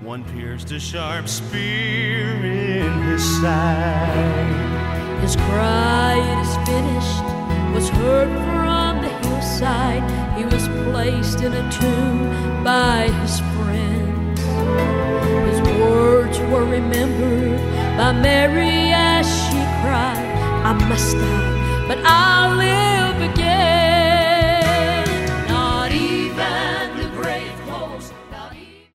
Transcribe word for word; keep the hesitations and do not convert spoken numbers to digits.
One pierced a sharp spear in his side. His cry, "It is finished," was heard from the hillside. He was placed in a tomb by his friends. His words were remembered by Mary as she cried, "I must die, but I'll live